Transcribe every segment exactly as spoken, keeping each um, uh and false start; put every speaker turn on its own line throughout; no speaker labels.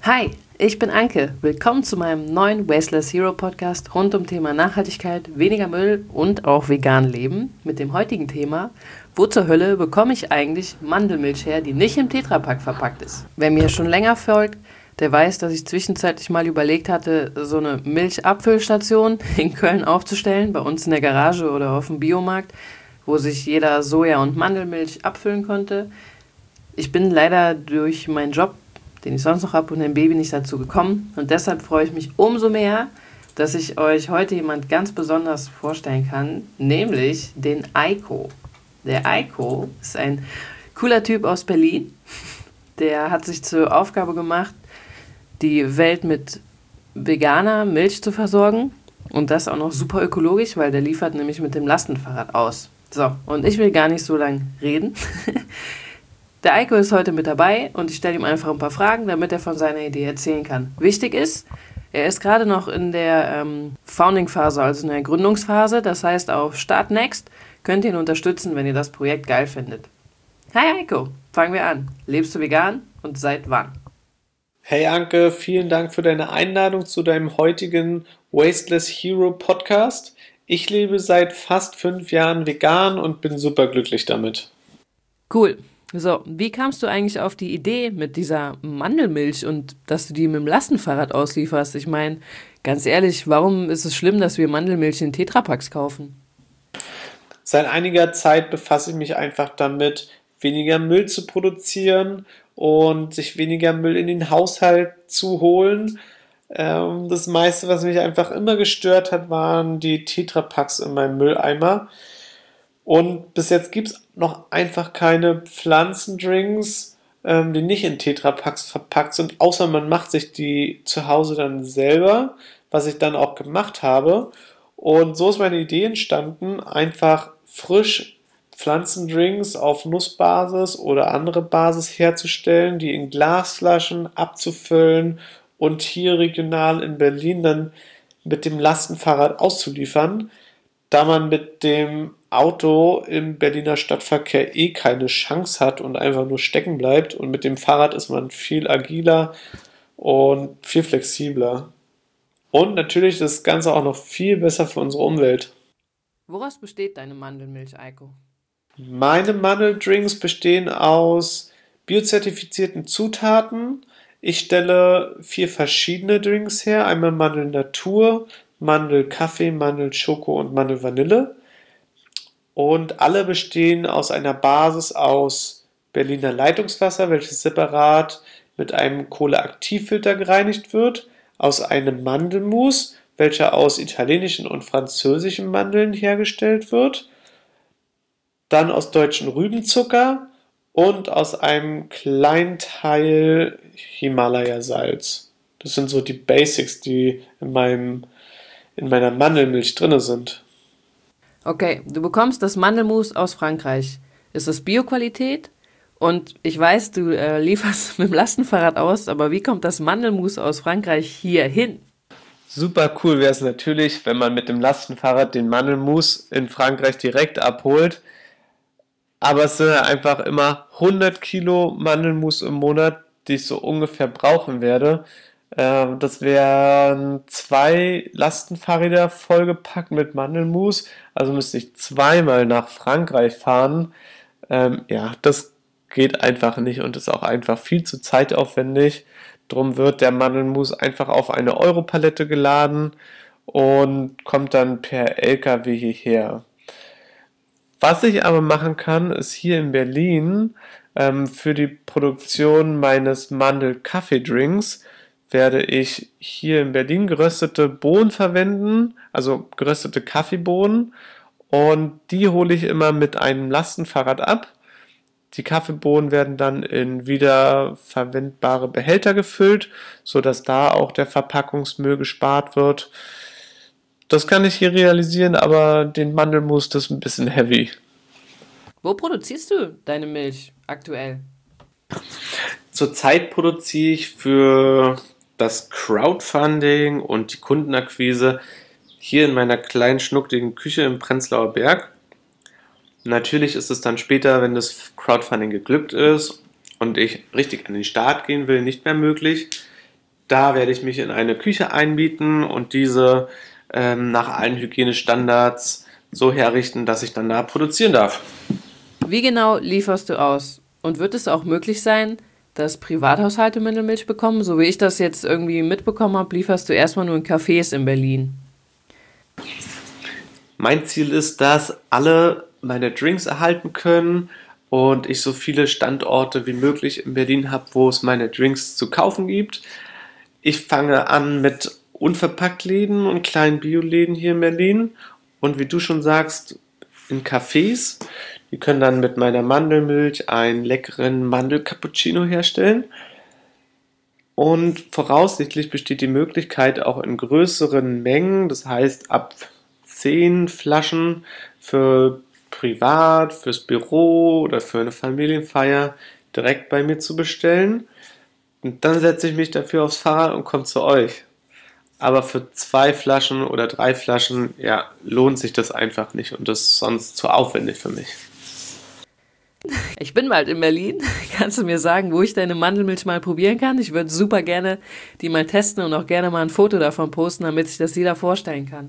Hi, ich bin Anke. Willkommen zu meinem neuen Wasteless Hero Podcast rund um Thema Nachhaltigkeit, weniger Müll und auch vegan leben. Mit dem heutigen Thema: Wo zur Hölle bekomme ich eigentlich Mandelmilch her, die nicht im Tetrapack verpackt ist? Wer mir schon länger folgt, der weiß, dass ich zwischenzeitlich mal überlegt hatte, so eine Milchabfüllstation in Köln aufzustellen, bei uns in der Garage oder auf dem Biomarkt, wo sich jeder Soja- und Mandelmilch abfüllen konnte. Ich bin leider durch meinen Job, den ich sonst noch habe, und ein Baby nicht dazu gekommen. Und deshalb freue ich mich umso mehr, dass ich euch heute jemand ganz besonders vorstellen kann, nämlich den Eiko. Der Eiko ist ein cooler Typ aus Berlin. Der hat sich zur Aufgabe gemacht, die Welt mit veganer Milch zu versorgen. Und das auch noch super ökologisch, weil der liefert nämlich mit dem Lastenfahrrad aus. So, und ich will gar nicht so lange reden. Der Eiko ist heute mit dabei und ich stelle ihm einfach ein paar Fragen, damit er von seiner Idee erzählen kann. Wichtig ist, er ist gerade noch in der ähm, Founding-Phase, also in der Gründungsphase. Das heißt, auf Start Next könnt ihr ihn unterstützen, wenn ihr das Projekt geil findet. Hi Eiko, fangen wir an. Lebst du vegan und seit wann?
Hey Anke, vielen Dank für deine Einladung zu deinem heutigen Wasteless Hero Podcast. Ich lebe seit fast fünf Jahren vegan und bin superglücklich damit.
Cool. So, wie kamst du eigentlich auf die Idee mit dieser Mandelmilch und dass du die mit dem Lastenfahrrad auslieferst? Ich meine, ganz ehrlich, warum ist es schlimm, dass wir Mandelmilch in Tetrapacks kaufen?
Seit einiger Zeit befasse ich mich einfach damit, weniger Müll zu produzieren und sich weniger Müll in den Haushalt zu holen. Ähm, das meiste, was mich einfach immer gestört hat, waren die Tetrapacks in meinem Mülleimer. Und bis jetzt gibt es noch einfach keine Pflanzendrinks, ähm, die nicht in Tetrapacks verpackt sind, außer man macht sich die zu Hause dann selber, was ich dann auch gemacht habe. Und so ist meine Idee entstanden, einfach frisch Pflanzendrinks auf Nussbasis oder andere Basis herzustellen, die in Glasflaschen abzufüllen und hier regional in Berlin dann mit dem Lastenfahrrad auszuliefern, da man mit dem Auto im Berliner Stadtverkehr eh keine Chance hat und einfach nur stecken bleibt. Und mit dem Fahrrad ist man viel agiler und viel flexibler. Und natürlich ist das Ganze auch noch viel besser für unsere Umwelt.
Woraus besteht deine Mandelmilch, Eiko?
Meine Mandeldrinks bestehen aus biozertifizierten Zutaten. Ich stelle vier verschiedene Drinks her. Einmal Mandelnatur, Mandelkaffee, Mandelschoko und Mandelvanille. Und alle bestehen aus einer Basis aus Berliner Leitungswasser, welches separat mit einem Kohleaktivfilter gereinigt wird, aus einem Mandelmus, welcher aus italienischen und französischen Mandeln hergestellt wird, dann aus deutschem Rübenzucker und aus einem kleinen Teil Himalaya-Salz. Das sind so die Basics, die in meinem, in meiner Mandelmilch drin sind.
Okay, du bekommst das Mandelmus aus Frankreich. Ist das Bioqualität? Und ich weiß, du äh, lieferst mit dem Lastenfahrrad aus, aber wie kommt das Mandelmus aus Frankreich hier hin?
Super cool wäre es natürlich, wenn man mit dem Lastenfahrrad den Mandelmus in Frankreich direkt abholt. Aber es sind ja einfach immer hundert Kilo Mandelmus im Monat, die ich so ungefähr brauchen werde. Ähm, das wären zwei Lastenfahrräder vollgepackt mit Mandelmus. Also müsste ich zweimal nach Frankreich fahren. Ähm, ja, das geht einfach nicht und ist auch einfach viel zu zeitaufwendig. Drum wird der Mandelmus einfach auf eine Europalette geladen und kommt dann per L K W hierher. Was ich aber machen kann, ist hier in Berlin ähm, für die Produktion meines Mandel-Kaffee-Drinks werde ich hier in Berlin geröstete Bohnen verwenden, also geröstete Kaffeebohnen, und die hole ich immer mit einem Lastenfahrrad ab. Die Kaffeebohnen werden dann in wiederverwendbare Behälter gefüllt, sodass da auch der Verpackungsmüll gespart wird. Das kann ich hier realisieren, aber den Mandelmus, das ist ein bisschen heavy.
Wo produzierst du deine Milch aktuell?
Zurzeit produziere ich für das Crowdfunding und die Kundenakquise hier in meiner kleinen schnuckligen Küche im Prenzlauer Berg. Natürlich ist es dann später, wenn das Crowdfunding geglückt ist und ich richtig an den Start gehen will, nicht mehr möglich. Da werde ich mich in eine Küche einmieten und diese ähm, nach allen Hygienestandards so herrichten, dass ich dann da produzieren darf.
Wie genau lieferst du aus? Und wird es auch möglich sein, dass Privathaushalte Mandelmilch bekommen? So wie ich das jetzt irgendwie mitbekommen habe, lieferst du erstmal nur in Cafés in Berlin.
Mein Ziel ist, dass alle meine Drinks erhalten können und ich so viele Standorte wie möglich in Berlin habe, wo es meine Drinks zu kaufen gibt. Ich fange an mit Unverpacktläden und kleinen Bioläden hier in Berlin und wie du schon sagst, in Cafés. Die können dann mit meiner Mandelmilch einen leckeren Mandelcappuccino herstellen. Und voraussichtlich besteht die Möglichkeit auch in größeren Mengen, das heißt ab zehn Flaschen für privat, fürs Büro oder für eine Familienfeier direkt bei mir zu bestellen. Und dann setze ich mich dafür aufs Fahrrad und komme zu euch. Aber für zwei Flaschen oder drei Flaschen, ja, lohnt sich das einfach nicht und das ist sonst zu aufwendig für mich.
Ich bin bald in Berlin. Kannst du mir sagen, wo ich deine Mandelmilch mal probieren kann? Ich würde super gerne die mal testen und auch gerne mal ein Foto davon posten, damit sich das jeder vorstellen kann.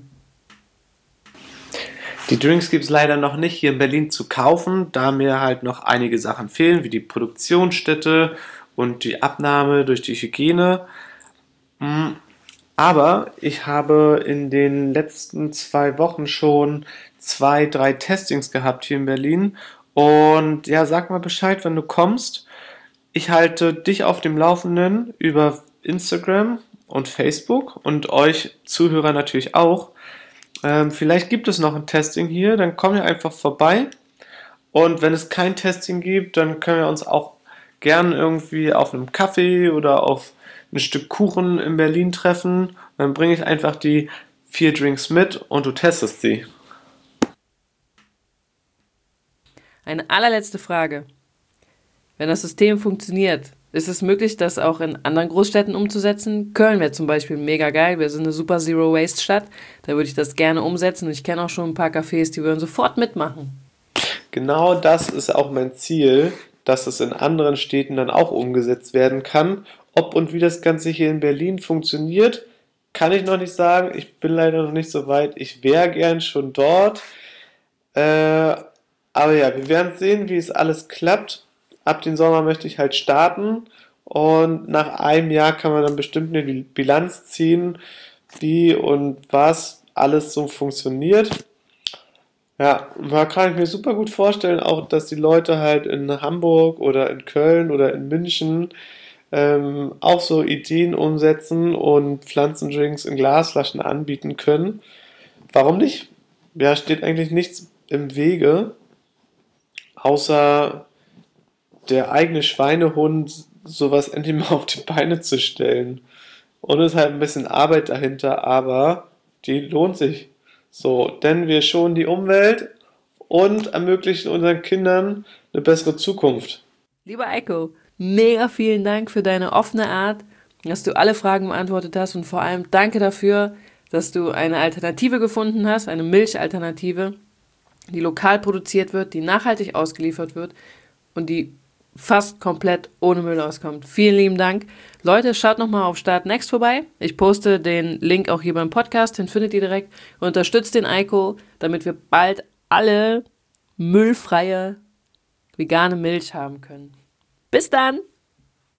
Die Drinks gibt es leider noch nicht hier in Berlin zu kaufen, da mir halt noch einige Sachen fehlen, wie die Produktionsstätte und die Abnahme durch die Hygiene. Mm, Aber ich habe in den letzten zwei Wochen schon zwei, drei Testings gehabt hier in Berlin. Und ja, sag mal Bescheid, wenn du kommst. Ich halte dich auf dem Laufenden über Instagram und Facebook und euch Zuhörer natürlich auch. Ähm, vielleicht gibt es noch ein Testing hier, dann komm ihr einfach vorbei. Und wenn es kein Testing gibt, dann können wir uns auch gern irgendwie auf einem Kaffee oder auf ein Stück Kuchen in Berlin treffen. Dann bringe ich einfach die vier Drinks mit und du testest sie.
Eine allerletzte Frage. Wenn das System funktioniert, ist es möglich, das auch in anderen Großstädten umzusetzen? Köln wäre zum Beispiel mega geil. Wir sind eine super Zero-Waste-Stadt. Da würde ich das gerne umsetzen. Und ich kenne auch schon ein paar Cafés, die würden sofort mitmachen.
Genau das ist auch mein Ziel, dass es in anderen Städten dann auch umgesetzt werden kann. Ob und wie das Ganze hier in Berlin funktioniert, kann ich noch nicht sagen. Ich bin leider noch nicht so weit. Ich wäre gern schon dort. Äh, aber ja, wir werden sehen, wie es alles klappt. Ab dem Sommer möchte ich halt starten. Und nach einem Jahr kann man dann bestimmt eine Bilanz ziehen, wie und was alles so funktioniert. Ja, da kann ich mir super gut vorstellen, auch dass die Leute halt in Hamburg oder in Köln oder in München ähm, auch so Ideen umsetzen und Pflanzendrinks in Glasflaschen anbieten können. Warum nicht? Ja, steht eigentlich nichts im Wege, außer der eigene Schweinehund, sowas endlich mal auf die Beine zu stellen. Und es ist halt ein bisschen Arbeit dahinter, aber die lohnt sich. So, denn wir schonen die Umwelt und ermöglichen unseren Kindern eine bessere Zukunft.
Lieber Eiko, mega vielen Dank für deine offene Art, dass du alle Fragen beantwortet hast und vor allem danke dafür, dass du eine Alternative gefunden hast, eine Milchalternative, die lokal produziert wird, die nachhaltig ausgeliefert wird und die fast komplett ohne Müll auskommt. Vielen lieben Dank. Leute, schaut nochmal auf Start Next vorbei. Ich poste den Link auch hier beim Podcast, den findet ihr direkt. Und unterstützt den Eiko, damit wir bald alle müllfreie vegane Milch haben können. Bis dann!